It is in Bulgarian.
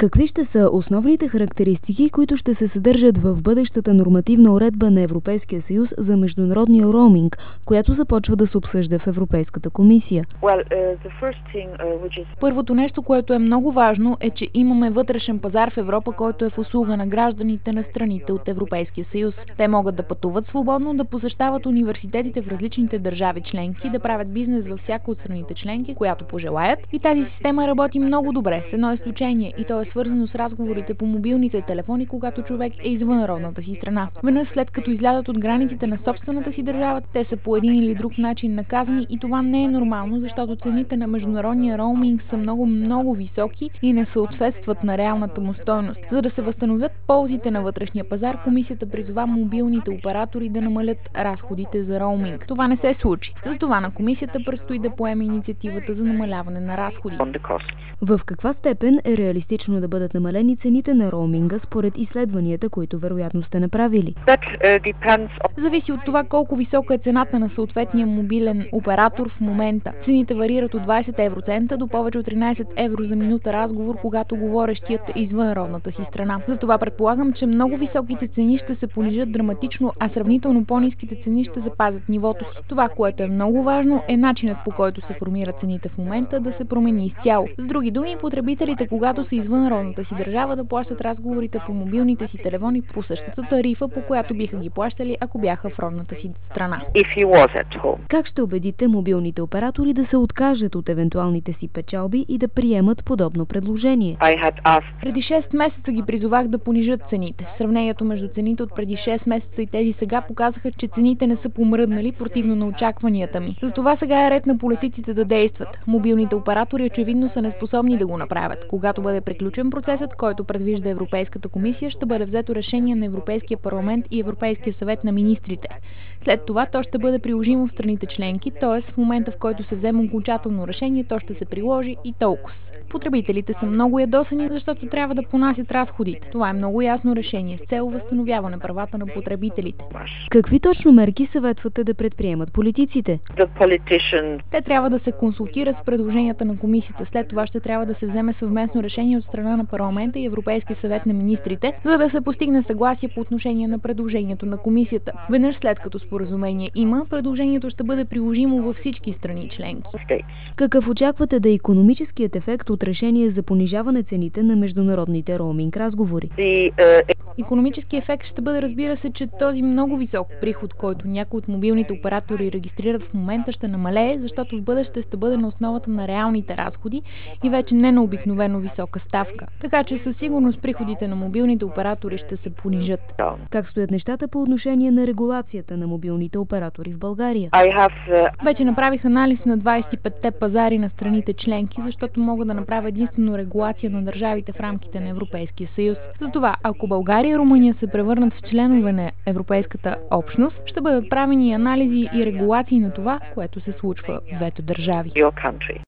Какви ще са основните характеристики, които ще се съдържат в бъдещата нормативна уредба на Европейския съюз за международния роуминг, която започва да се обсъжда в Европейската комисия? Първото нещо, което е много важно, е, че имаме вътрешен пазар в Европа, който е в услуга на гражданите на страните от Европейския съюз. Те могат да пътуват свободно, да посещават университетите в различните държави членки, да правят бизнес във всяка от страните членки, която пожелаят. И тази система работи много добре, с едно изключение, и то е свързано с разговорите по мобилните телефони, когато човек е извън родната си страна. Веднъж след като излязат от границите на собствената си държава, те са по един или друг начин наказани и това не е нормално, защото цените на международния роуминг са много високи и не съответстват на реалната му стойност. За да се възстановят ползите на вътрешния пазар, комисията призова мобилните оператори да намалят разходите за роуминг. Това не се случи. Затова на комисията предстои да поеме инициативата за намаляване на разходи. В каква степен е реалистично да бъдат намалени цените на роуминга според изследванията, които вероятно сте направили? Зависи от това колко висока е цената на съответния мобилен оператор в момента. Цените варират от 20 евроцента до повече от 13 евро за минута разговор, когато говорещият е извън родната си страна. Затова предполагам, че много високите цени ще се понижат драматично, а сравнително по-ниските цени ще запазят нивото си. Това, което е много важно, е начинът, по който се формират цените в момента, да се промени изцяло. С други думи, потребителите, когато са извън родната си държава, да плащат разговорите по мобилните си телефони по същата тарифа, по която биха ги плащали, ако бяха в родната си страна. Как ще убедите мобилните оператори да се откажат от евентуалните си печалби и да приемат подобно предложение? Преди 6 месеца ги призовах да понижат цените. Сравнението между цените от преди 6 месеца и тези сега показаха, че цените не са помръднали противно на очакванията ми. Затова сега е ред на политиците да действат. Мобилните оператори очевидно са неспособни да го направят. Когато бъде приключен процесът, който предвижда Европейската комисия, ще бъде взето решение на Европейския парламент и Европейския съвет на министрите. След това то ще бъде приложимо в страните членки, т.е. в момента, в който се вземе окончателно решение, то ще се приложи и толкова. Потребителите са много ядосани, защото трябва да понасят разходите. Това е много ясно решение с цел възстановяване правата на потребителите. Какви точно мерки съветвате да предприемат политиците? Те трябва да се консултират с предложенията на комисията. След това ще трябва да се вземе съвместно решение от страна на парламента и Европейския съвет на министрите, за да се постигне съгласие по отношение на предложението на комисията. Веднъж след като споразумение има, предложението ще бъде приложимо във всички страни членки. Какъв очаквате да е икономическият ефект от решение за понижаване цените на международните роуминг разговори? Икономически ефект ще бъде, разбира се, че този много висок приход, който някои от мобилните оператори регистрират в момента, ще намалее, защото в бъдеще ще бъде на основата на реалните разходи и вече не на обикновено висока ставка. Така че със сигурност приходите на мобилните оператори ще се понижат. Как стоят нещата по отношение на регулацията на мобилните оператори в България? Вече направих анализ на 25-те пазари на страните членки, защото мога да направя единствено регулация на държавите в рамките на Европейския съюз. Затова, ако България и Румъния се превърнат в членове на Европейската общност, ще бъдат правени анализи и регулации на това, което се случва в двете държави.